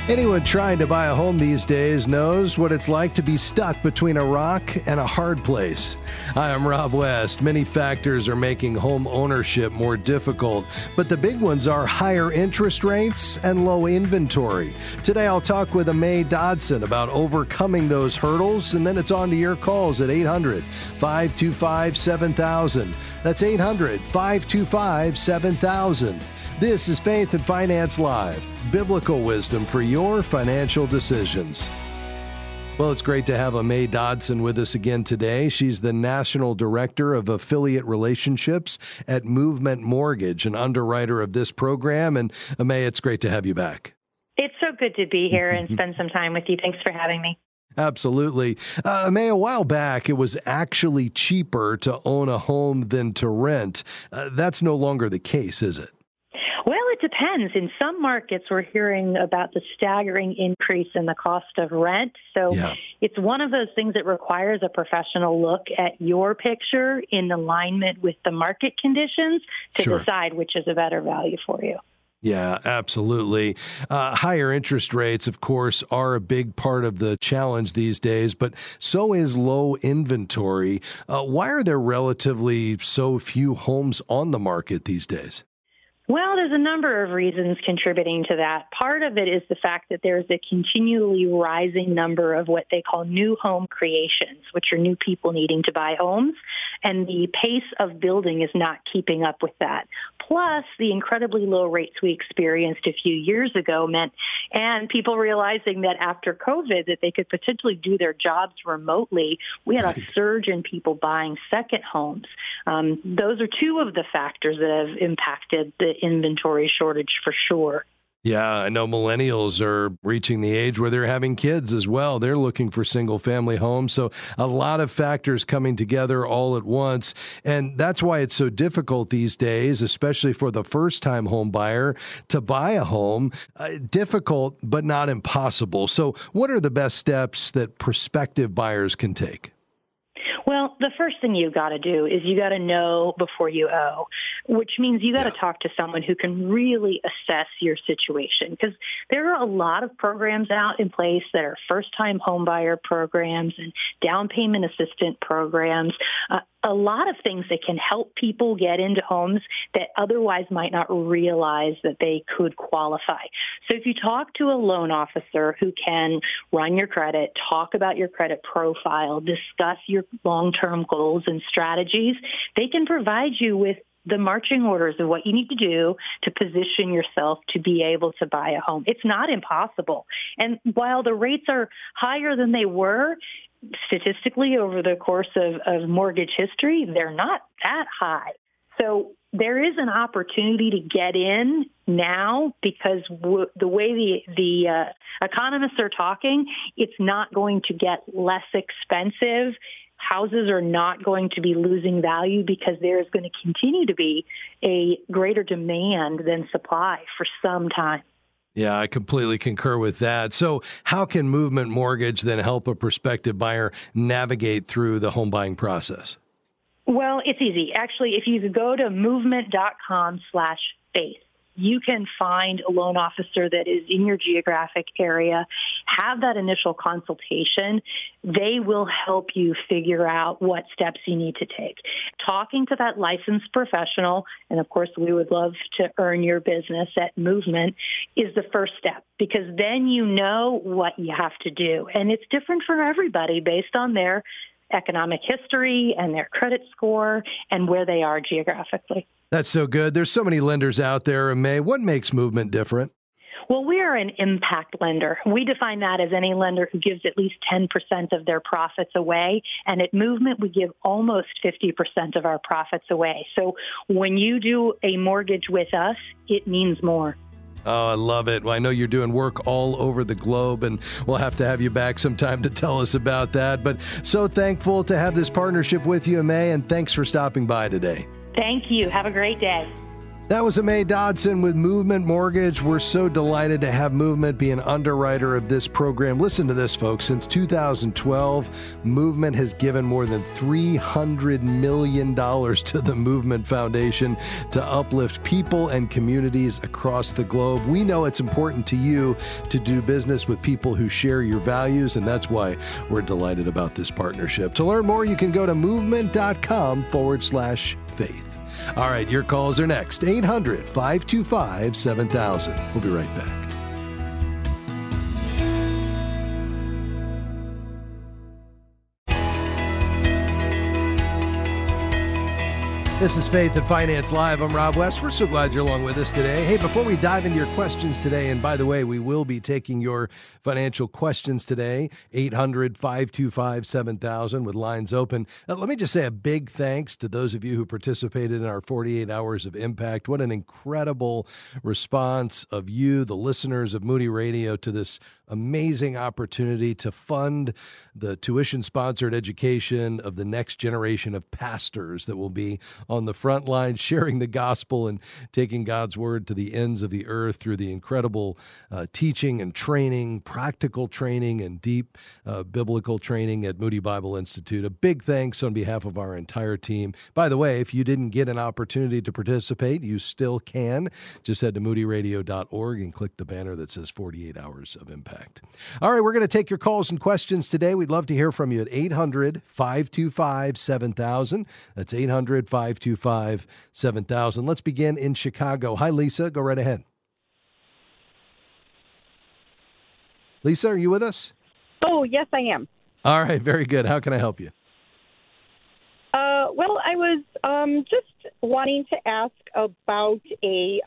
Anyone trying to buy a home these days knows what it's like to be stuck between a rock and a hard place. Hi, I'm Rob West. Many factors are making home ownership more difficult, but the big ones are higher interest rates and low inventory. Today, I'll talk with May Dodson about overcoming those hurdles, and then it's on to your calls at 800-525-7000. That's 800-525-7000. This is Faith and Finance Live, biblical wisdom for your financial decisions. Well, it's great to have May Dodson with us again today. She's the National Director of Affiliate Relationships at Movement Mortgage, an underwriter of this program. And May, it's great to have you back. It's so good to be here and spend some time with you. Thanks for having me. Absolutely. May, a while back, it was actually cheaper to own a home than to rent. That's no longer the case, is it? Well, it depends. In some markets, we're hearing about the staggering increase in the cost of rent. So It's one of those things that requires a professional look at your picture in alignment with the market conditions to decide which is a better value for you. Yeah, absolutely. Higher interest rates, of course, are a big part of the challenge these days, but so is low inventory. Why are there relatively so few homes on the market these days? Well, there's a number of reasons contributing to that. Part of it is the fact that there's a continually rising number of what they call new home creations, which are new people needing to buy homes, and the pace of building is not keeping up with that. Plus, the incredibly low rates we experienced a few years ago meant, and people realizing that after COVID that they could potentially do their jobs remotely, we had a surge in people buying second homes. Those are two of the factors that have impacted the inventory shortage for sure. Yeah, I know millennials are reaching the age where they're having kids as well. They're looking for single-family homes. So a lot of factors coming together all at once. And that's why it's so difficult these days, especially for the first-time home buyer, to buy a home. Difficult, but not impossible. So what are the best steps that prospective buyers can take? Well, the first thing you've got to do is you got to know before you owe, which means you got to talk to someone who can really assess your situation, because there are a lot of programs out in place that are first-time homebuyer programs and down payment assistant programs. A lot of things that can help people get into homes that otherwise might not realize that they could qualify. So if you talk to a loan officer who can run your credit, talk about your credit profile, discuss your long-term goals and strategies, they can provide you with the marching orders of what you need to do to position yourself to be able to buy a home. It's not impossible. And while the rates are higher than they were, statistically over the course of mortgage history, they're not that high. So there is an opportunity to get in now because the way the economists are talking, it's not going to get less expensive. Houses are not going to be losing value because there's going to continue to be a greater demand than supply for some time. Yeah, I completely concur with that. So how can Movement Mortgage then help a prospective buyer navigate through the home buying process? Well, it's easy. Actually, if you go to movement.com/faith, you can find a loan officer that is in your geographic area, have that initial consultation. They will help you figure out what steps you need to take. Talking to that licensed professional, and of course we would love to earn your business at Movement, is the first step, because then you know what you have to do. And it's different for everybody based on their economic history and their credit score and where they are geographically. That's so good. There's so many lenders out there. May, what makes Movement different? Well, we are an impact lender. We define that as any lender who gives at least 10% of their profits away. And at Movement, we give almost 50% of our profits away. So when you do a mortgage with us, it means more. Oh, I love it. Well, I know you're doing work all over the globe, and we'll have to have you back sometime to tell us about that. But so thankful to have this partnership with you, May, and thanks for stopping by today. Thank you. Have a great day. That was May Dodson with Movement Mortgage. We're so delighted to have Movement be an underwriter of this program. Listen to this, folks. Since 2012, Movement has given more than $300 million to the Movement Foundation to uplift people and communities across the globe. We know it's important to you to do business with people who share your values, and that's why we're delighted about this partnership. To learn more, you can go to movement.com/faith. All right, your calls are next. 800-525-7000. We'll be right back. This is Faith and Finance Live. I'm Rob West. We're so glad you're along with us today. Hey, before we dive into your questions today, and by the way, we will be taking your financial questions today, 800-525-7000 with lines open. Let me just say a big thanks to those of you who participated in our 48 Hours of Impact. What an incredible response of you, the listeners of Moody Radio, to this amazing opportunity to fund the tuition-sponsored education of the next generation of pastors that will be on the front line sharing the gospel and taking God's word to the ends of the earth through the incredible teaching and training, practical training, and deep biblical training at Moody Bible Institute. A big thanks on behalf of our entire team. By the way, if you didn't get an opportunity to participate, you still can. Just head to moodyradio.org and click the banner that says 48 Hours of Impact. All right, we're going to take your calls and questions today. We'd love to hear from you at 800-525-7000. That's 800-525-7000. Let's begin in Chicago. Hi, Lisa. Go right ahead. Lisa, are you with us? Oh, yes, I am. All right, very good. How can I help you? Well, I was just wanting to ask about a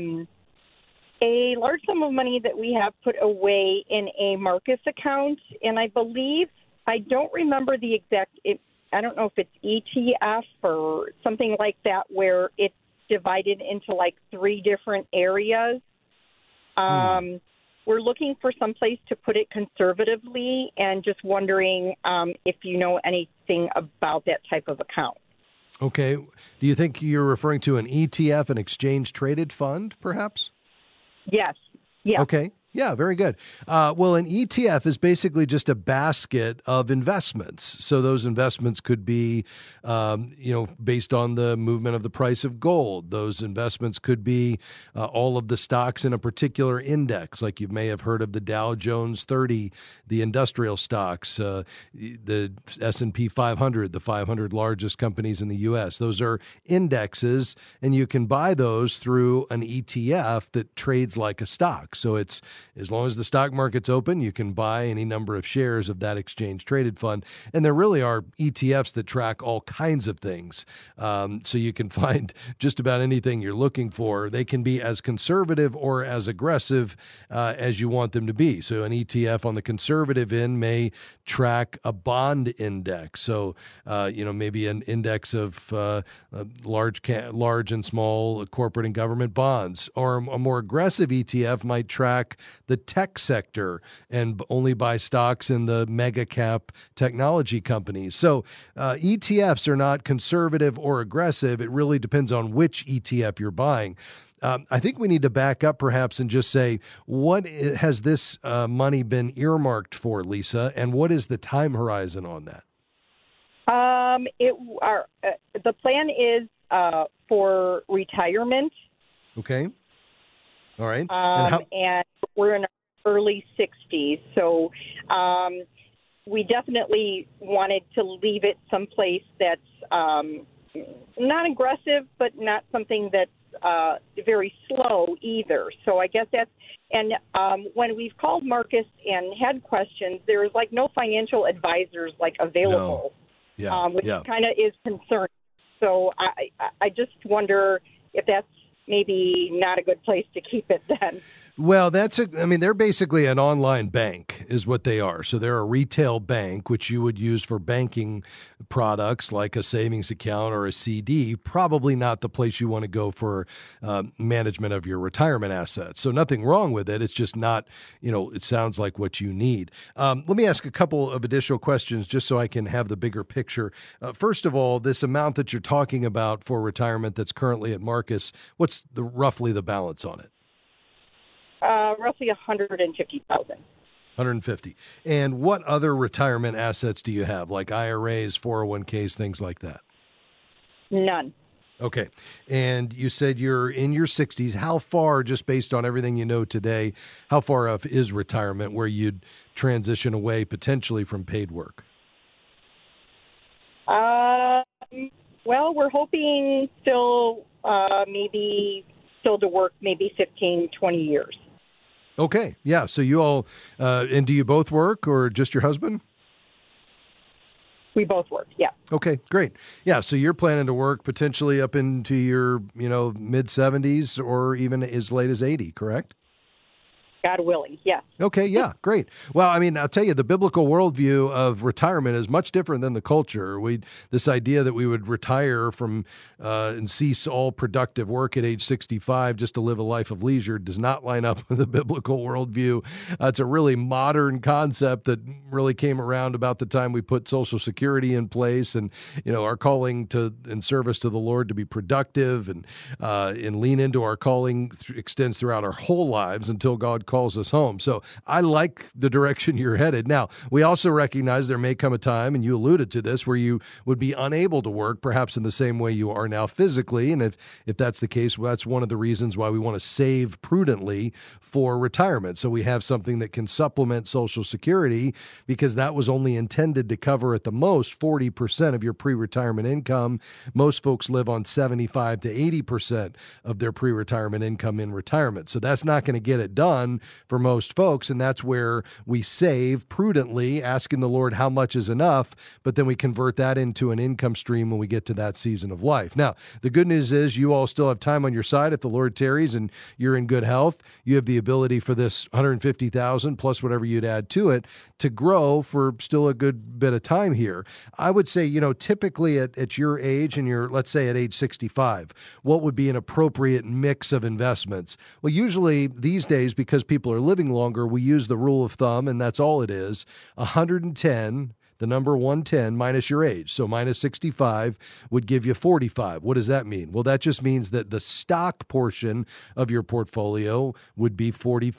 large sum of money that we have put away in a Marcus account, and I believe, I don't remember the exact, I don't know if it's ETF or something like that, where it's divided into like 3 different areas. We're looking for some place to put it conservatively, and just wondering if you know anything about that type of account. Okay. Do you think you're referring to an ETF, an exchange-traded fund, perhaps? Yes. Yeah. Okay. Yeah, very good. Well, an ETF is basically just a basket of investments. So those investments could be, based on the movement of the price of gold. Those investments could be all of the stocks in a particular index, like you may have heard of the Dow Jones 30, the industrial stocks, the S&P 500, the 500 largest companies in the U.S. Those are indexes, and you can buy those through an ETF that trades like a stock. So it's, as long as the stock market's open, you can buy any number of shares of that exchange-traded fund. And there really are ETFs that track all kinds of things. So you can find just about anything you're looking for. They can be as conservative or as aggressive as you want them to be. So an ETF on the conservative end may track a bond index. So, maybe an index of large and small corporate and government bonds. Or a more aggressive ETF might track the tech sector and only buy stocks in the mega cap technology companies. So ETFs are not conservative or aggressive. It really depends on which ETF you're buying. I think we need to back up perhaps and just say, what has this money been earmarked for, Lisa, and what is the time horizon on that? The plan is for retirement. Okay. All right. And we're in our early 60s, so we definitely wanted to leave it someplace that's not aggressive, but not something that's very slow either. So I guess that's, and when we've called Marcus and had questions, there's like no financial advisors available, which kind of is concerning. So I just wonder if that's maybe not a good place to keep it then. Well, they're basically an online bank is what they are. So they're a retail bank, which you would use for banking products like a savings account or a CD, probably not the place you want to go for management of your retirement assets. So nothing wrong with it. It's just not, it sounds like what you need. Let me ask a couple of additional questions just so I can have the bigger picture. First of all, this amount that you're talking about for retirement that's currently at Marcus, what's what's roughly the balance on it? Roughly $150,000. 150. And what other retirement assets do you have, like IRAs, 401ks, things like that? None. Okay. And you said you're in your 60s. How far, just based on everything you know today, how far off is retirement where you'd transition away potentially from paid work? Well, we're hoping still to work maybe 15, 20 years. Okay. Yeah. So you all, and do you both work or just your husband? We both work, yeah. Okay, great. Yeah, so you're planning to work potentially up into your, mid 70s or even as late as 80, correct? God willing, yes. Okay, yeah, great. Well, I mean, I'll tell you, the biblical worldview of retirement is much different than the culture. This idea that we would retire from and cease all productive work at age 65 just to live a life of leisure does not line up with the biblical worldview. It's a really modern concept that really came around about the time we put Social Security in place, and our calling in service to the Lord to be productive and lean into our calling extends throughout our whole lives until God calls us home. So I like the direction you're headed. Now, we also recognize there may come a time, and you alluded to this, where you would be unable to work, perhaps in the same way you are now physically. And if that's the case, well, that's one of the reasons why we want to save prudently for retirement. So we have something that can supplement Social Security, because that was only intended to cover at the most 40% of your pre-retirement income. Most folks live on 75 to 80% of their pre-retirement income in retirement. So that's not going to get it done for most folks, and that's where we save prudently, asking the Lord how much is enough, but then we convert that into an income stream when we get to that season of life. Now, the good news is you all still have time on your side. If the Lord tarries and you're in good health, you have the ability for this $150,000 plus whatever you'd add to it to grow for still a good bit of time here. I would say, typically at your age and let's say at age 65, what would be an appropriate mix of investments? Well, usually these days, because people are living longer, we use the rule of thumb, and that's all it is. 110, the number 110 minus your age. So minus 65 would give you 45. What does that mean? Well, that just means that the stock portion of your portfolio would be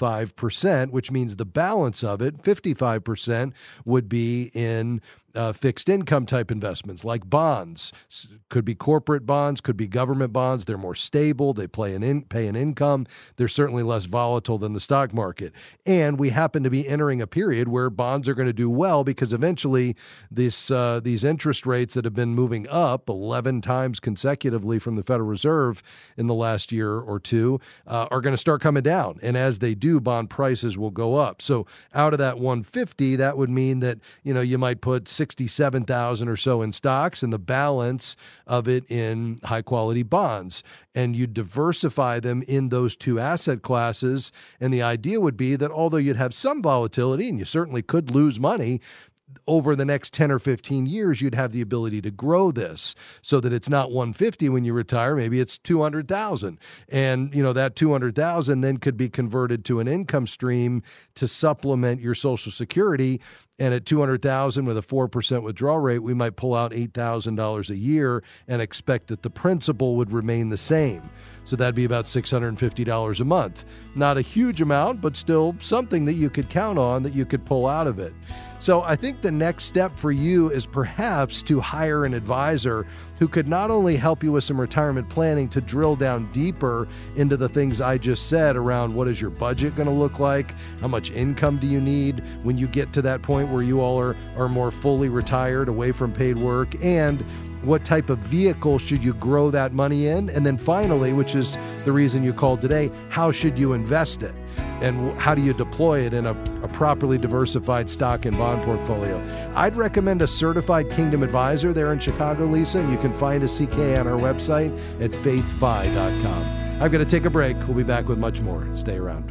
45%, which means the balance of it, 55%, would be in fixed income type investments like bonds. Could be corporate bonds, could be government bonds. They're more stable. They pay an income. They're certainly less volatile than the stock market. And we happen to be entering a period where bonds are going to do well, because eventually these interest rates that have been moving up 11 times consecutively from the Federal Reserve in the last year or two are going to start coming down. And as they do, bond prices will go up. So out of that 150, that would mean that, you might put 67,000 or so in stocks and the balance of it in high quality bonds. And you diversify them in those two asset classes. And the idea would be that although you'd have some volatility and you certainly could lose money, over the next 10 or 15 years, you'd have the ability to grow this so that it's not 150 when you retire. Maybe it's 200,000. And, that 200,000 then could be converted to an income stream to supplement your Social Security. And at 200,000 with a 4% withdrawal rate, we might pull out $8,000 a year and expect that the principal would remain the same. So that'd be about $650 a month. Not a huge amount, but still something that you could count on, that you could pull out of it. So I think the next step for you is perhaps to hire an advisor who could not only help you with some retirement planning to drill down deeper into the things I just said around what is your budget going to look like, how much income do you need when you get to that point where you all are more fully retired, away from paid work, and what type of vehicle should you grow that money in? And then finally, which is the reason you called today, how should you invest it? And how do you deploy it in a properly diversified stock and bond portfolio? I'd recommend a certified Kingdom advisor there in Chicago, Lisa, and you can find a CK on our website at faithfi.com. I'm going to take a break. We'll be back with much more. Stay around.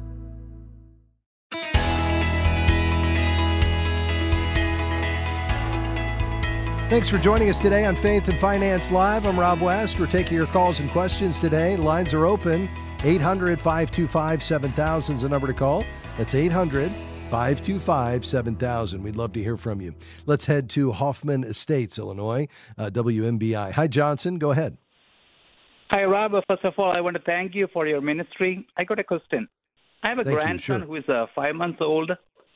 Thanks for joining us today on Faith and Finance Live. I'm Rob West. We're taking your calls and questions today. Lines are open. 800-525-7000 is the number to call. That's 800-525-7000. We'd love to hear from you. Let's head to Hoffman Estates, Illinois, WMBI. Hi, Johnson. Go ahead. Hi, Rob. First of all, I want to thank you for your ministry. I got a question. I have a Thank you, grandson sure. who is 5 months old,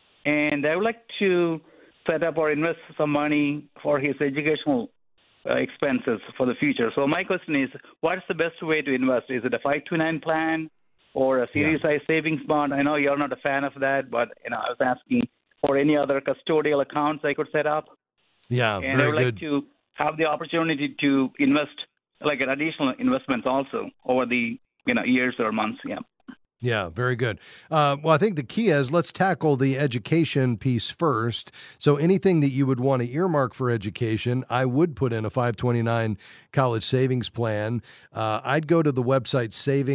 and I would like to set up or invest some money for his educational expenses for the future. So my question is, what is the best way to invest? Is it a 529 plan or a Series I savings bond? I know you're not a fan of that, but I was asking for any other custodial accounts I could set up. Yeah, And I very would good. like to have the opportunity to invest like an additional investments also over the years or months. Yeah. Yeah, very good. Well, I think the key is let's tackle the education piece first. So anything that you would want to earmark for education, I would put in a 529 college savings plan. I'd go to the website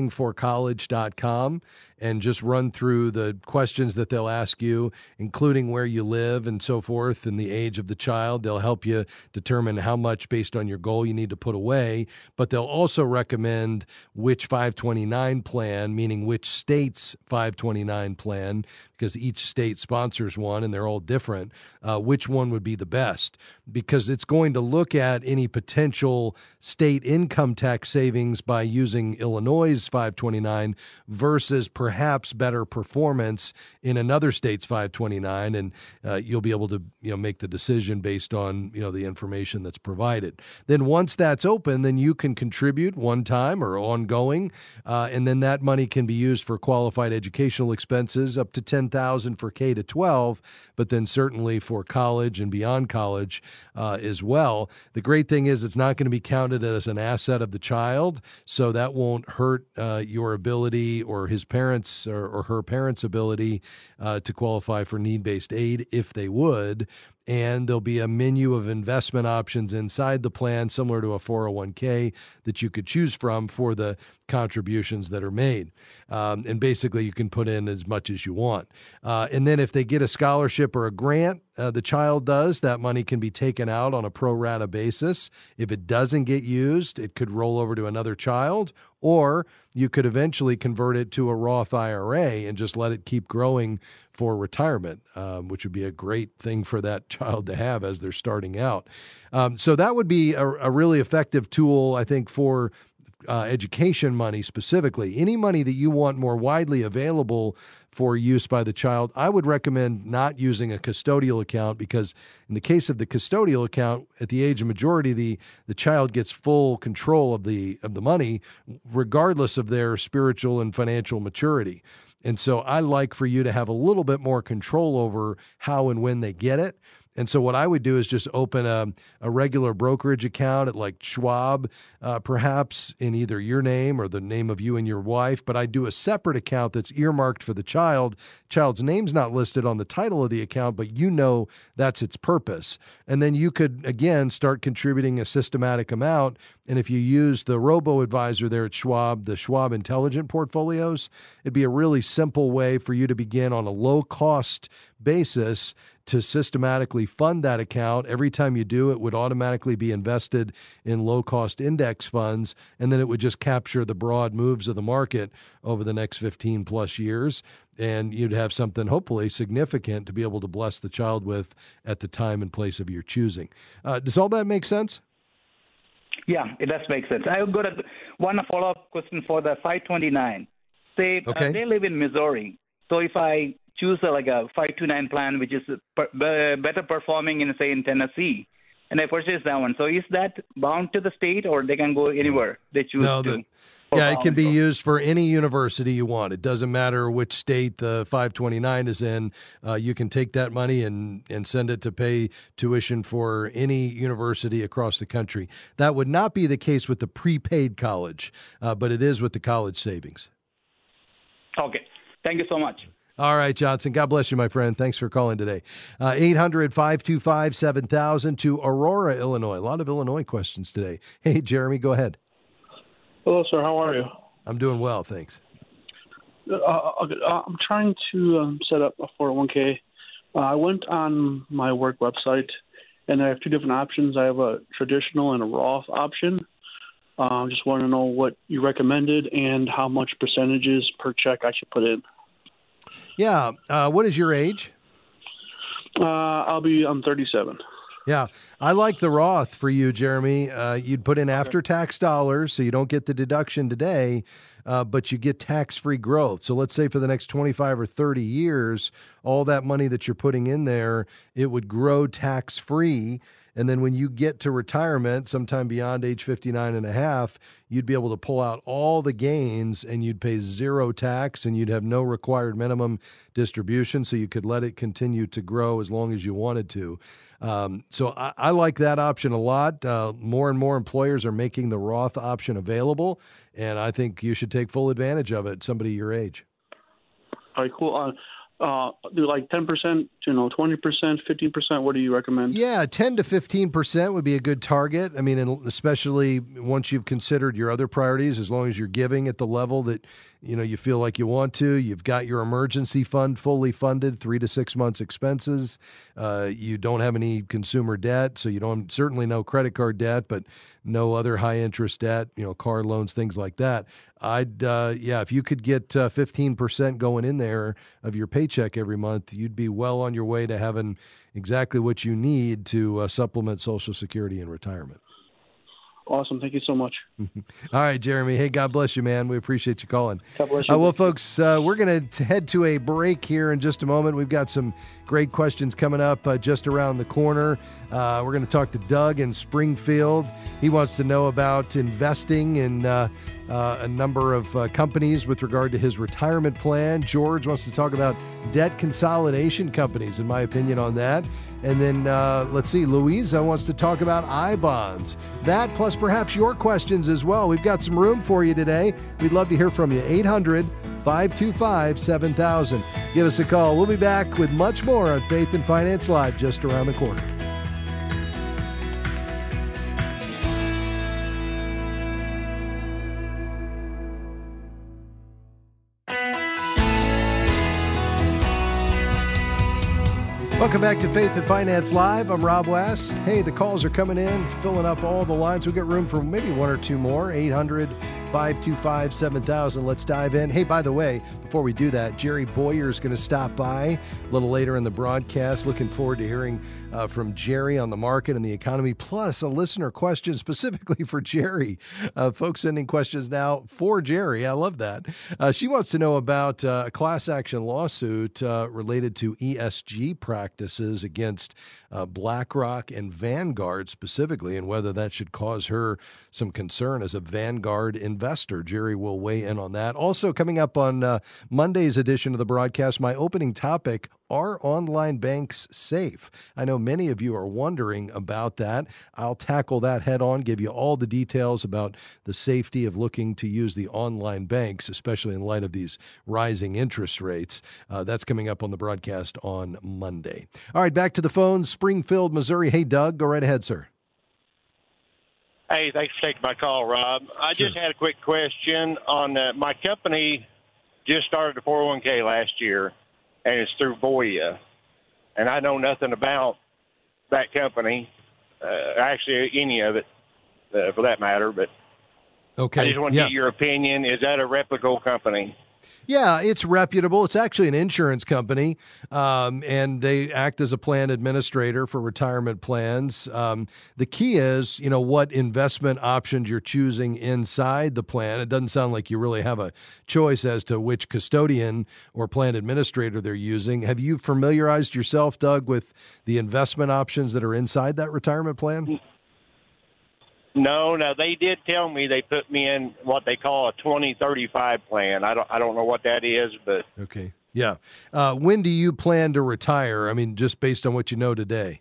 savingforcollege.com and just run through the questions that they'll ask you, including where you live and so forth and the age of the child. They'll help you determine how much based on your goal you need to put away, but they'll also recommend which 529 plan, meaning which state's 529 plan, because each state sponsors one and they're all different, which one would be the best, because it's going to look at any potential state income tax savings by using Illinois' 529 versus perhaps better performance in another state's 529, and you'll be able to make the decision based on the information that's provided. Then once that's open, then you can contribute one time or ongoing, and then that money can be used for qualified educational expenses up to $10,000 for K to 12, but then certainly for college and beyond college as well. The great thing is it's not going to be counted as an asset of the child, so that won't hurt your ability or his parents or her parents' ability to qualify for need-based aid if they would. And there'll be a menu of investment options inside the plan, similar to a 401k, that you could choose from for the contributions that are made. And basically, you can put in as much as you want. And then if they get a scholarship or a grant, the child does, that money can be taken out on a pro rata basis. If it doesn't get used, it could roll over to another child, or you could eventually convert it to a Roth IRA and just let it keep growing for retirement, which would be a great thing for that child to have as they're starting out. So that would be a really effective tool, I think, for education money specifically. Any money that you want more widely available for use by the child, I would recommend not using a custodial account, because in the case of the custodial account, at the age of majority, the child gets full control of the money, regardless of their spiritual and financial maturity. And so I like for you to have a little bit more control over how and when they get it. And so what I would do is just open a regular brokerage account at like Schwab, perhaps in either your name or the name of you and your wife. But I do a separate account that's earmarked for the child. Child's name's not listed on the title of the account, but that's its purpose. And then you could, again, start contributing a systematic amount. And if you use the robo-advisor there at Schwab, the Schwab Intelligent Portfolios, it'd be a really simple way for you to begin on a low-cost basis to systematically fund that account. Every time you do, it would automatically be invested in low-cost index funds, and then it would just capture the broad moves of the market over the next 15 plus years, and you'd have something hopefully significant to be able to bless the child with at the time and place of your choosing. Does all that make sense? Yeah, it does make sense. I've got one follow-up question for the 529. Say they live in Missouri, so if I choose a 529 plan, which is better performing in Tennessee, and I purchase that one. So is that bound to the state, or they can go anywhere they choose to? Yeah, it can be used for any university you want. It doesn't matter which state the 529 is in. You can take that money and send it to pay tuition for any university across the country. That would not be the case with the prepaid college, but it is with the college savings. Okay. Thank you so much. All right, Johnson. God bless you, my friend. Thanks for calling today. 800-525-7000 to Aurora, Illinois. A lot of Illinois questions today. Hey, Jeremy, go ahead. Hello, sir. How are you? I'm doing well, thanks. I'm trying to set up a 401k. I went on my work website, and I have two different options. I have a traditional and a Roth option. Just want to know what you recommended and how much percentages per check I should put in. Yeah. What is your age? I'm 37. Yeah, I like the Roth for you, Jeremy. You'd put in after-tax dollars, so you don't get the deduction today, but you get tax-free growth. So let's say for the next 25 or 30 years, all that money that you're putting in there, it would grow tax-free. And then when you get to retirement, sometime beyond age 59 and a half, you'd be able to pull out all the gains and you'd pay zero tax and you'd have no required minimum distribution. So you could let it continue to grow as long as you wanted to. So I like that option a lot. More and more employers are making the Roth option available, and I think you should take full advantage of it, somebody your age. All right, cool. Do like 10%, 20%, 15%? What do you recommend? Yeah, 10 to 15% would be a good target. I mean, and especially once you've considered your other priorities, as long as you're giving at the level that you feel like you want to. You've got your emergency fund fully funded, 3 to 6 months expenses. You don't have any consumer debt, so you don't certainly no credit card debt, but no other high interest debt, car loans, things like that. If you could get 15% going in there of your paycheck every month, you'd be well on your way to having exactly what you need to supplement Social Security in retirement. Awesome. Thank you so much. All right, Jeremy. Hey, God bless you, man. We appreciate you calling. God bless you. Well, folks, we're going to head to a break here in just a moment. We've got some great questions coming up just around the corner. We're going to talk to Doug in Springfield. He wants to know about investing in a number of companies with regard to his retirement plan. George wants to talk about debt consolidation companies, in my opinion on that. And then, let's see, Louisa wants to talk about I-bonds. That plus perhaps your questions as well. We've got some room for you today. We'd love to hear from you. 800-525-7000. Give us a call. We'll be back with much more on Faith and Finance Live just around the corner. Welcome back to Faith and Finance Live. I'm Rob West. Hey, the calls are coming in, filling up all the lines. We've got room for maybe one or two more. 800-525-7000. Let's dive in. Hey, by the way, before we do that, Jerry Boyer is going to stop by a little later in the broadcast. Looking forward to hearing from Jerry on the market and the economy, plus a listener question specifically for Jerry. Folks sending questions now for Jerry. I love that. She wants to know about a class action lawsuit related to ESG practices against BlackRock and Vanguard specifically, and whether that should cause her some concern as a Vanguard investor. Jerry will weigh in on that. Also coming up on Monday's edition of the broadcast, my opening topic, are online banks safe? I know many of you are wondering about that. I'll tackle that head on, give you all the details about the safety of looking to use the online banks, especially in light of these rising interest rates. That's coming up on the broadcast on Monday. All right, back to the phone, Springfield, Missouri. Hey, Doug, go right ahead, sir. Hey, thanks for taking my call, Rob. I just had a quick question on my company just started a 401k last year, and it's through Voya. And I know nothing about that company, actually any of it, for that matter. But okay. I just want to get your opinion. Is that a reputable company? Yeah, it's reputable. It's actually an insurance company, and they act as a plan administrator for retirement plans. The key is, what investment options you're choosing inside the plan. It doesn't sound like you really have a choice as to which custodian or plan administrator they're using. Have you familiarized yourself, Doug, with the investment options that are inside that retirement plan? No, they did tell me they put me in what they call a 2035 plan. I don't know what that is, but okay, yeah. When do you plan to retire? I mean, just based on what you know today.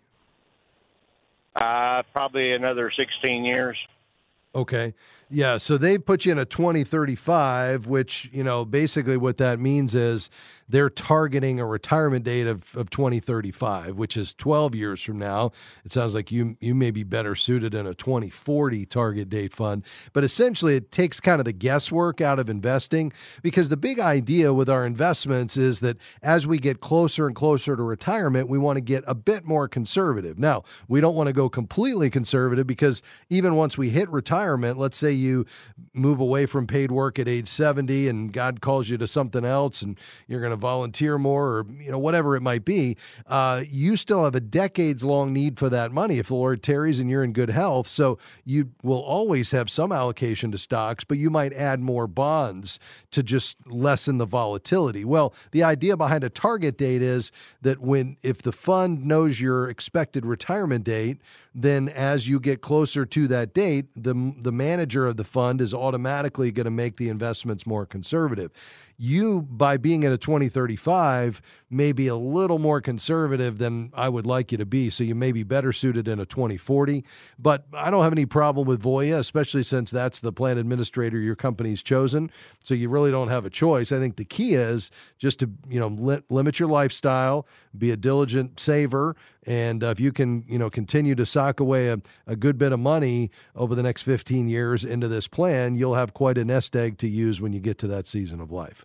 Probably another 16 years. Okay. Yeah, so they put you in a 2035, which, basically what that means is they're targeting a retirement date of 2035, which is 12 years from now. It sounds like you may be better suited in a 2040 target date fund. But essentially, it takes kind of the guesswork out of investing, because the big idea with our investments is that as we get closer and closer to retirement, we want to get a bit more conservative. Now, we don't want to go completely conservative, because even once we hit retirement, let's say you move away from paid work at age 70 and God calls you to something else and you're going to volunteer more or, whatever it might be, you still have a decades-long need for that money if the Lord tarries and you're in good health. So you will always have some allocation to stocks, but you might add more bonds to just lessen the volatility. Well, the idea behind a target date is that if the fund knows your expected retirement date, then as you get closer to that date, the manager of the fund is automatically going to make the investments more conservative. You, by being at a 2035, may be a little more conservative than I would like you to be, so you may be better suited in a 2040. But I don't have any problem with Voya, especially since that's the plan administrator your company's chosen, so you really don't have a choice. I think the key is just to limit your lifestyle, be a diligent saver, and if you can continue to sock away a good bit of money over the next 15 years into this plan, you'll have quite a nest egg to use when you get to that season of life.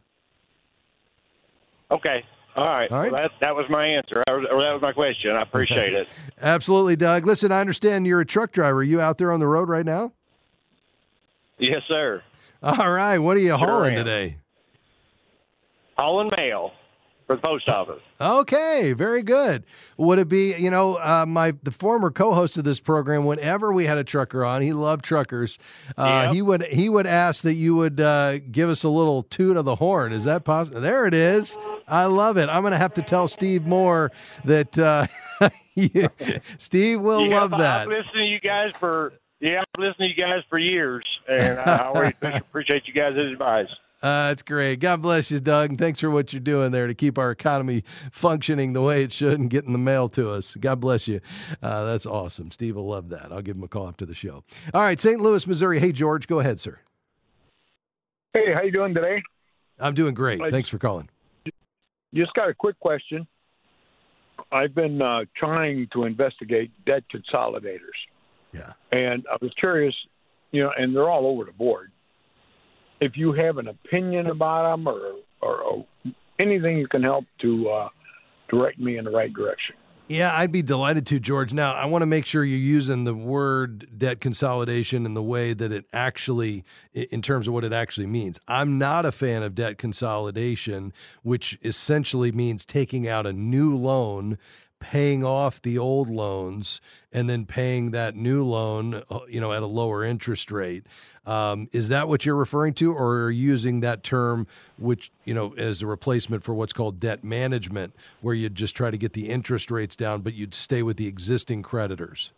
Okay. All right. Well, that was my answer. That was my question. I appreciate it. Absolutely, Doug. Listen, I understand you're a truck driver. Are you out there on the road right now? Yes, sir. All right. What are you hauling today? Hauling mail for the post office. Okay, very good. Would it be, the former co-host of this program, whenever we had a trucker on, he loved truckers. He would ask that you would give us a little toot of the horn. Is that possible? There it is. I love it. I'm going to have to tell Steve Moore that Steve will love that. I've listened to you guys for years, and I always appreciate you guys' advice. That's great. God bless you, Doug, and thanks for what you're doing there to keep our economy functioning the way it should and getting the mail to us. God bless you. That's awesome. Steve will love that. I'll give him a call after the show. All right, St. Louis, Missouri. Hey, George, go ahead, sir. Hey, how you doing today? I'm doing great. Thanks for calling. Just got a quick question. I've been trying to investigate debt consolidators. Yeah. And I was curious, and they're all over the board. If you have an opinion about them or anything you can help to direct me in the right direction. Yeah, I'd be delighted to, George. Now, I want to make sure you're using the word debt consolidation in the way that it actually, in terms of what it actually means. I'm not a fan of debt consolidation, which essentially means taking out a new loan, paying off the old loans, and then paying that new loan, at a lower interest rate. Is that what you're referring to, or are you using that term, which, as a replacement for what's called debt management, where you'd just try to get the interest rates down, but you'd stay with the existing creditors?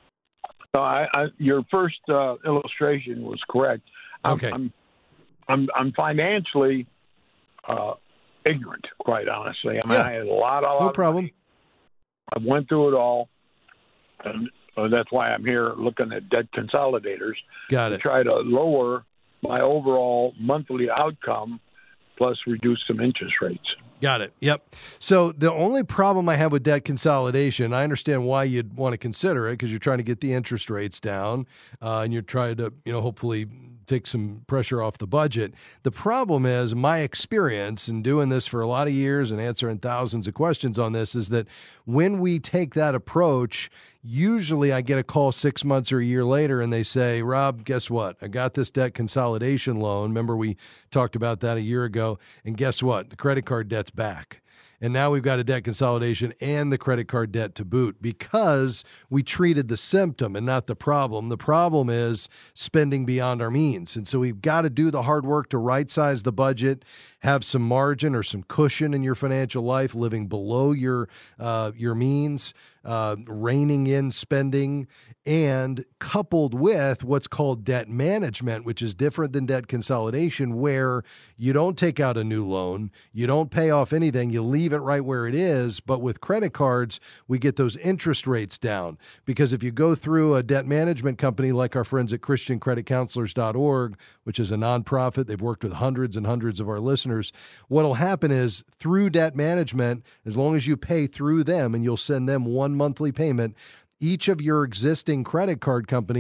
Your first illustration was correct. Okay. I'm financially ignorant, quite honestly. I had a lot of problem. Money. I went through it all, and that's why I'm here looking at debt consolidators. Got it. To try to lower my overall monthly outcome, plus reduce some interest rates. Got it. Yep. So the only problem I have with debt consolidation, I understand why you'd want to consider it because you're trying to get the interest rates down and you're trying to, hopefully take some pressure off the budget. The problem is my experience in doing this for a lot of years and answering thousands of questions on this is that when we take that approach, usually I get a call 6 months or a year later and they say, Rob, guess what? I got this debt consolidation loan. Remember we talked about that a year ago. And guess what? The credit card debt's back. And now we've got a debt consolidation and the credit card debt to boot because we treated the symptom and not the problem. The problem is spending beyond our means. And so we've got to do the hard work to right-size the budget, have some margin or some cushion in your financial life, living below your means, reining in spending, and coupled with what's called debt management, which is different than debt consolidation, where you don't take out a new loan, you don't pay off anything, you leave it right where it is. But with credit cards, we get those interest rates down. Because if you go through a debt management company like our friends at ChristianCreditCounselors.org, which is a nonprofit, they've worked with hundreds and hundreds of our listeners, what'll happen is through debt management, as long as you pay through them and you'll send them one monthly payment, each of your existing credit card companies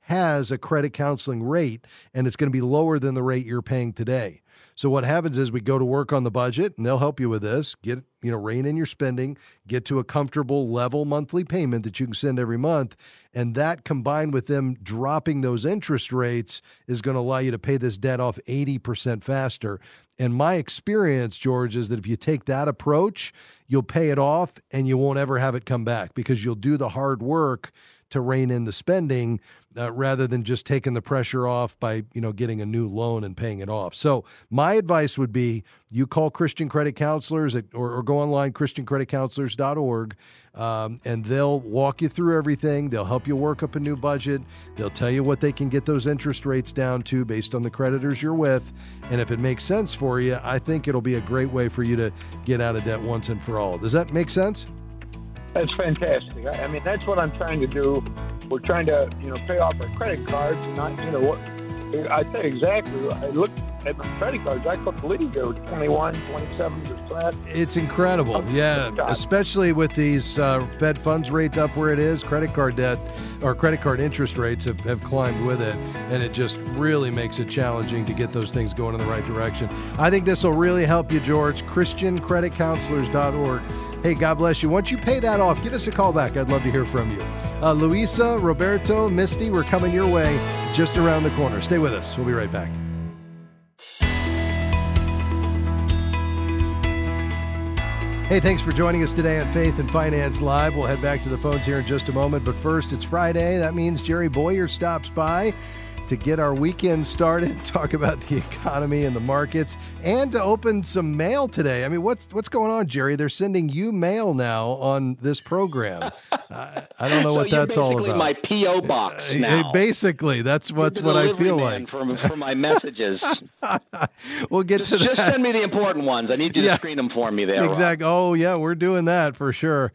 has a credit counseling rate, and it's going to be lower than the rate you're paying today. So what happens is we go to work on the budget, and they'll help you with this. Rein in your spending, get to a comfortable level monthly payment that you can send every month, and that combined with them dropping those interest rates is going to allow you to pay this debt off 80% faster. And my experience, George, is that if you take that approach, you'll pay it off and you won't ever have it come back because you'll do the hard work to rein in the spending rather than just taking the pressure off by, getting a new loan and paying it off. So my advice would be you call Christian Credit Counselors or go online, christiancreditcounselors.org, and they'll walk you through everything. They'll help you work up a new budget. They'll tell you what they can get those interest rates down to based on the creditors you're with. And if it makes sense for you, I think it'll be a great way for you to get out of debt once and for all. Does that make sense? That's fantastic. I mean, that's what I'm trying to do. We're trying to, pay off our credit cards. And I say exactly. I looked at my credit cards. I couldn't believe they were 21, 27%. It's incredible. Yeah, especially with these Fed funds rates up where it is. Credit card debt or credit card interest rates have climbed with it. And it just really makes it challenging to get those things going in the right direction. I think this will really help you, George. ChristianCreditCounselors.org. Hey, God bless you. Once you pay that off, give us a call back. I'd love to hear from you. Luisa, Roberto, Misty, we're coming your way just around the corner. Stay with us. We'll be right back. Hey, thanks for joining us today on Faith and Finance Live. We'll head back to the phones here in just a moment. But first, it's Friday. That means Jerry Boyer stops by to get our weekend started, talk about the economy and the markets, and to open some mail today. I mean, what's going on, Jerry? They're sending you mail now on this program. I don't know what that's all about. My P.O. box now. Basically, that's what I feel like. For my messages. We'll get to that. Just send me the important ones. I need you to screen them for me there. Exactly. Oh, yeah, we're doing that for sure.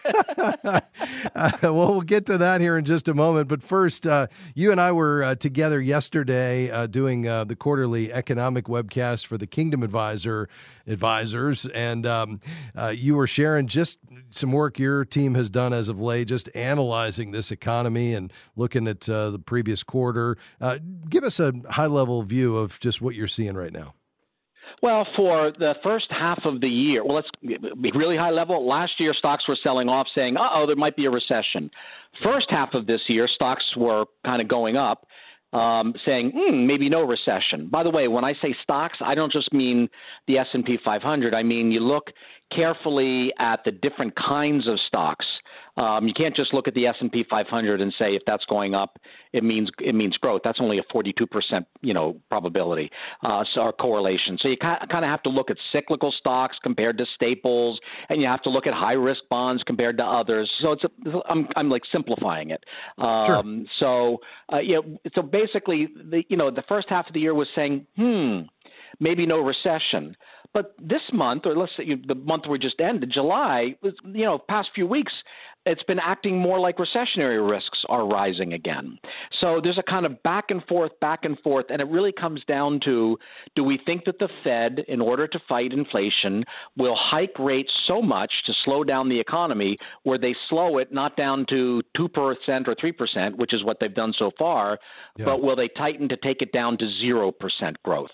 We'll get to that here in just a moment. But first, you and I were together yesterday doing the quarterly economic webcast for the Kingdom Advisors, and you were sharing just some work your team has done as of late, just analyzing this economy and looking at the previous quarter. Give us a high-level view of just what you're seeing right now. Well, for the first half of the year, let's be really high level. Last year, stocks were selling off saying, there might be a recession. First half of this year, stocks were kind of going up, saying, maybe no recession. By the way, when I say stocks, I don't just mean the S&P 500. I mean, you look carefully at the different kinds of stocks. You can't just look at the S&P 500 and say if that's going up, it means growth. That's only a 42%, probability or correlation. So you kind of have to look at cyclical stocks compared to staples, and you have to look at high risk bonds compared to others. So I'm like simplifying it. Sure. So basically, the first half of the year was saying, maybe no recession. But this month, or let's say the month we just ended, July, past few weeks, it's been acting more like recessionary risks are rising again. So there's a kind of back and forth, and it really comes down to, do we think that the Fed, in order to fight inflation, will hike rates so much to slow down the economy where they slow it not down to 2% or 3%, which is what they've done so far, but will they tighten to take it down to 0% growth?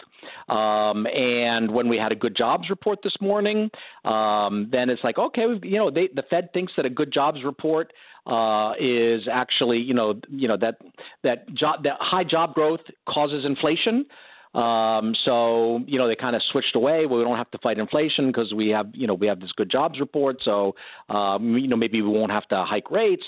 And when we had a good jobs report this morning, then it's like, okay, the Fed thinks that a good jobs report is actually, that high job growth causes inflation. So, they kind of switched away. Well, we don't have to fight inflation because we have this good jobs report. So, maybe we won't have to hike rates.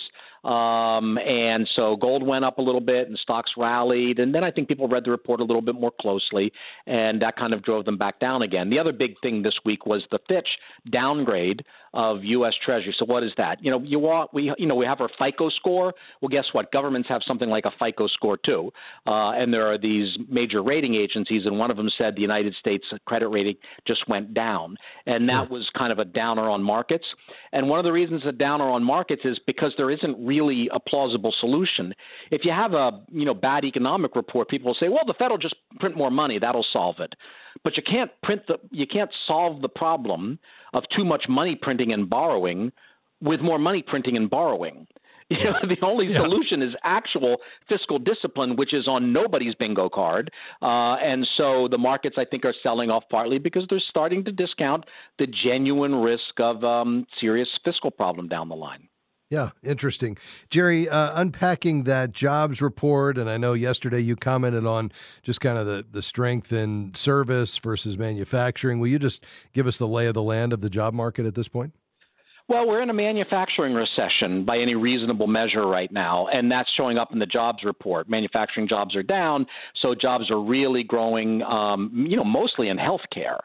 And so gold went up a little bit and stocks rallied. And then I think people read the report a little bit more closely, and that kind of drove them back down again. The other big thing this week was the Fitch downgrade of U.S. Treasury. So what is that? We have our FICO score. Well, guess what? Governments have something like a FICO score too. And there are these major rating agencies, and one of them said the United States credit rating just went down. And that was kind of a downer on markets. And one of the reasons a downer on markets is because there isn't really a plausible solution. If you have a bad economic report, people will say, well, the Fed will just print more money, that'll solve it. But you can't solve the problem of too much money printing and borrowing with more money printing and borrowing. You know, the only solution is actual fiscal discipline, which is on nobody's bingo card. And so the markets, I think, are selling off partly because they're starting to discount the genuine risk of serious fiscal problem down the line. Yeah, interesting. Jerry, unpacking that jobs report, and I know yesterday you commented on just kind of the strength in service versus manufacturing. Will you just give us the lay of the land of the job market at this point? Well, we're in a manufacturing recession by any reasonable measure right now, and that's showing up in the jobs report. Manufacturing jobs are down, so jobs are really growing, mostly in healthcare.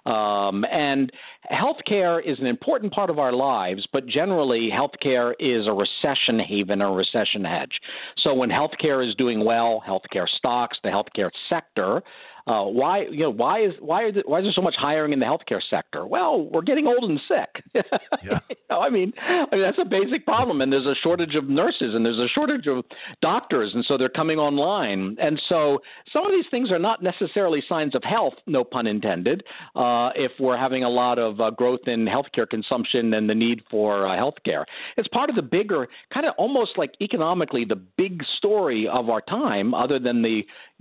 And healthcare is an important part of our lives, but generally healthcare is a recession haven or recession hedge. So when healthcare is doing well, healthcare stocks, the healthcare sector, why is there so much hiring in the healthcare sector? Well, we're getting old and sick. Yeah. I mean that's a basic problem, and there's a shortage of nurses and there's a shortage of doctors, and so they're coming online. And so some of these things are not necessarily signs of health, no pun intended. If we're having a lot of growth in healthcare consumption and the need for healthcare, it's part of the bigger, kind of almost like economically the big story of our time, other than the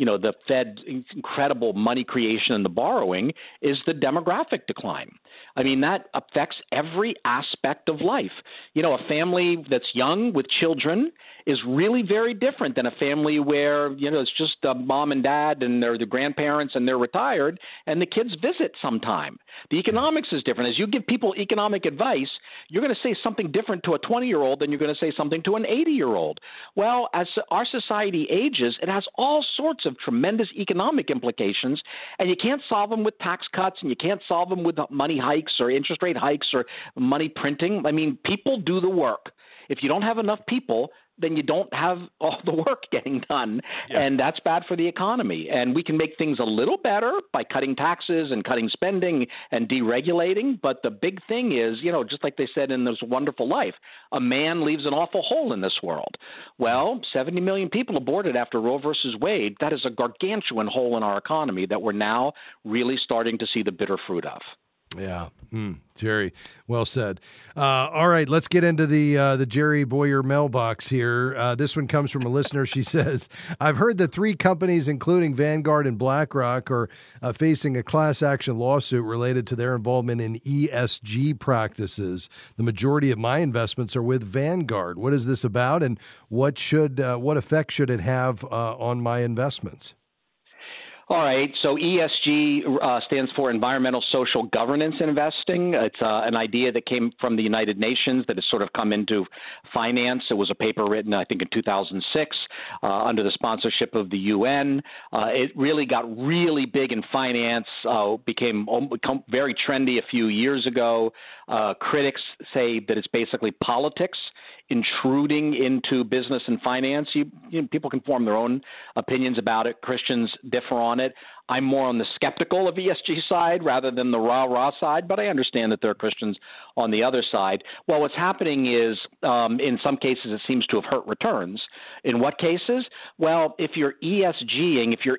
Fed incredible money creation and the borrowing, is the demographic decline. I mean, that affects every aspect of life. You know, a family that's young with children is really very different than a family where, it's just mom and dad and they're the grandparents and they're retired and the kids visit sometime. The economics is different. As you give people economic advice, you're going to say something different to a 20-year-old than you're going to say something to an 80-year-old. Well, as our society ages, it has all sorts of tremendous economic implications, and you can't solve them with tax cuts, and you can't solve them with money hikes or interest rate hikes or money printing. I mean, people do the work. If you don't have enough people, then you don't have all the work getting done, and that's bad for the economy. And we can make things a little better by cutting taxes and cutting spending and deregulating. But the big thing is, just like they said in This Wonderful Life, a man leaves an awful hole in this world. Well, 70 million people aborted after Roe versus Wade. That is a gargantuan hole in our economy that we're now really starting to see the bitter fruit of. Yeah. Jerry, well said. All right, let's get into the Jerry Bowyer mailbox here. This one comes from a listener. She says, I've heard that 3 companies, including Vanguard and BlackRock, are facing a class action lawsuit related to their involvement in ESG practices. The majority of my investments are with Vanguard. What is this about, and what effect should it have on my investments? All right. So ESG stands for Environmental Social Governance Investing. It's an idea that came from the United Nations that has sort of come into finance. It was a paper written, I think, in 2006 under the sponsorship of the UN. It really got really big in finance, became very trendy a few years ago. Critics say that it's basically politics intruding into business and finance. People can form their own opinions about it. Christians differ on it. I'm more on the skeptical of ESG side rather than the rah-rah side, but I understand that there are Christians on the other side. Well, what's happening is, in some cases, it seems to have hurt returns. In what cases? Well, if you're ESGing, if you're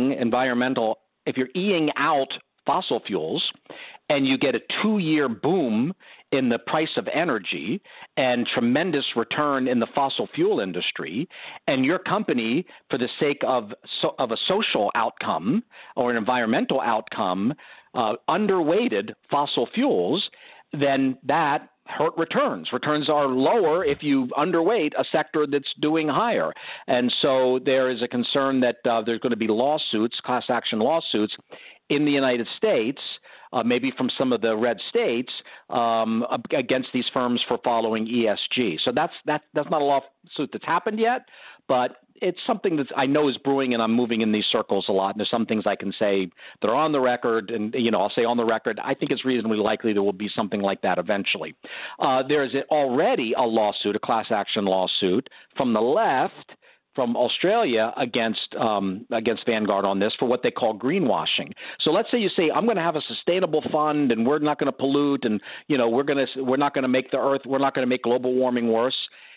if you're Eing out fossil fuels, and you get a 2-year boom in the price of energy and tremendous return in the fossil fuel industry, and your company, for the sake of a social outcome or an environmental outcome, underweighted fossil fuels, then that hurt returns. Returns are lower if you underweight a sector that's doing higher. And so there is a concern that there's going to be lawsuits, class action lawsuits in the United States, maybe from some of the red states, against these firms for following ESG. So that's not a lawsuit that's happened yet, but it's something that I know is brewing, and I'm moving in these circles a lot. And there's some things I can say that are on the record, and I'll say on the record, I think it's reasonably likely there will be something like that eventually. There is already a lawsuit, a class action lawsuit from the left, from Australia against Vanguard on this for what they call greenwashing. So let's say you say, I'm going to have a sustainable fund and we're not going to pollute, and we're not going to make the earth, we're not going to make global warming worse.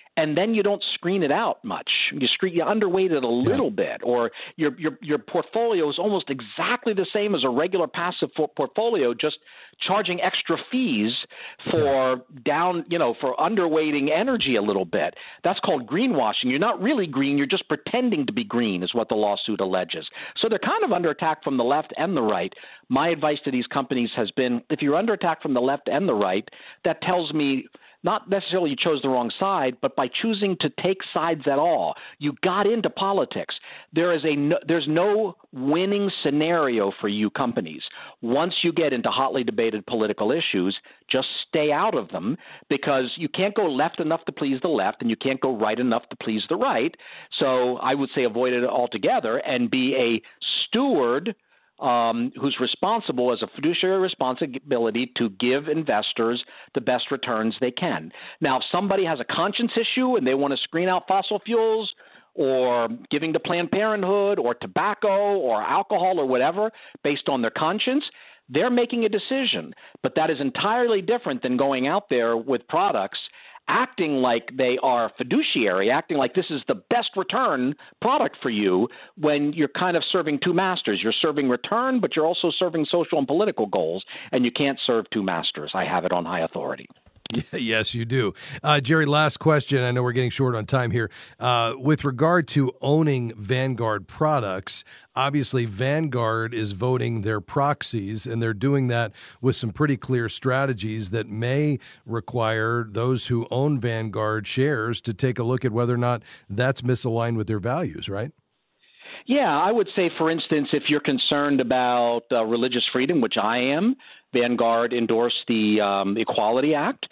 and then you don't screen it out much. You underweight it a little bit, or your portfolio is almost exactly the same as a regular passive portfolio, just charging extra fees for for underweighting energy a little bit. That's called greenwashing. You're not really green. You're just pretending to be green is what the lawsuit alleges. So they're kind of under attack from the left and the right. My advice to these companies has been, if you're under attack from the left and the right, that tells me not necessarily you chose the wrong side, but by choosing to take sides at all, you got into politics. There's no winning scenario for you companies. Once you get into hotly debated political issues, just stay out of them, because you can't go left enough to please the left and you can't go right enough to please the right. So I would say avoid it altogether and be a steward who's responsible, as a fiduciary responsibility, to give investors the best returns they can. Now, if somebody has a conscience issue and they want to screen out fossil fuels or giving to Planned Parenthood or tobacco or alcohol or whatever based on their conscience, they're making a decision. But that is entirely different than going out there with products acting like they are fiduciary, acting like this is the best return product for you, when you're kind of serving two masters. You're serving return, but you're also serving social and political goals, and you can't serve two masters. I have it on high authority. Yes, you do. Jerry, last question. I know we're getting short on time here. With regard to owning Vanguard products, obviously Vanguard is voting their proxies, and they're doing that with some pretty clear strategies that may require those who own Vanguard shares to take a look at whether or not that's misaligned with their values, right? Yeah, I would say, for instance, if you're concerned about religious freedom, which I am, Vanguard endorsed the Equality Act,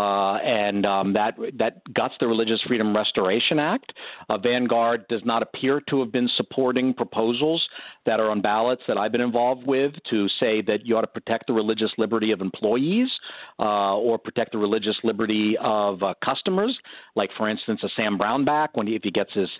and that guts the Religious Freedom Restoration Act. Vanguard does not appear to have been supporting proposals that are on ballots that I've been involved with to say that you ought to protect the religious liberty of employees or protect the religious liberty of customers, like, for instance, a Sam Brownback, if he gets his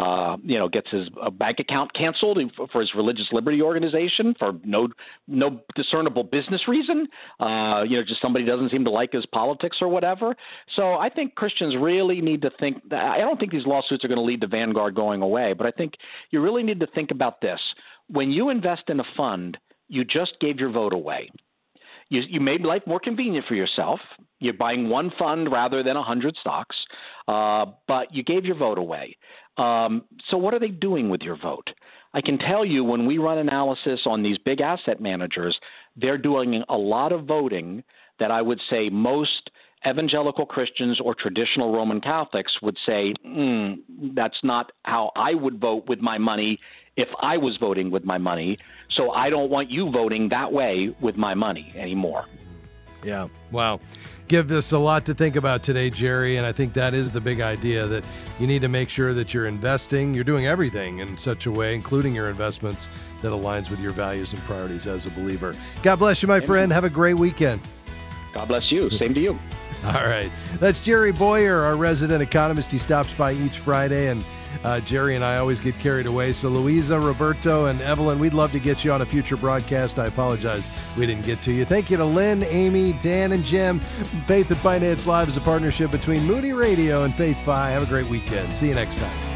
bank account canceled for his religious liberty organization for no discernible business reason, just somebody doesn't seem to like his politics or whatever. So I think Christians really need to think – I don't think these lawsuits are going to lead to Vanguard going away, but I think you really need to think about this. When you invest in a fund, you just gave your vote away. You made life more convenient for yourself. You're buying one fund rather than 100 stocks, but you gave your vote away. So what are they doing with your vote? I can tell you, when we run analysis on these big asset managers, they're doing a lot of voting that I would say most evangelical Christians or traditional Roman Catholics would say, that's not how I would vote with my money if I was voting with my money. So I don't want you voting that way with my money anymore. Yeah. Wow. Give us a lot to think about today, Jerry, and I think that is the big idea, that you need to make sure that you're investing, you're doing everything in such a way, including your investments, that aligns with your values and priorities as a believer. God bless you, my friend. Have a great weekend. God bless you. Same to you. All right. That's Jerry Bowyer, our resident economist. He stops by each Friday, and Jerry and I always get carried away. So Louisa, Roberto, and Evelyn, we'd love to get you on a future broadcast. I apologize we didn't get to you. Thank you to Lynn, Amy, Dan, and Jim. Faith and Finance Live is a partnership between Moody Radio and Faith Fi. Have a great weekend. See you next time.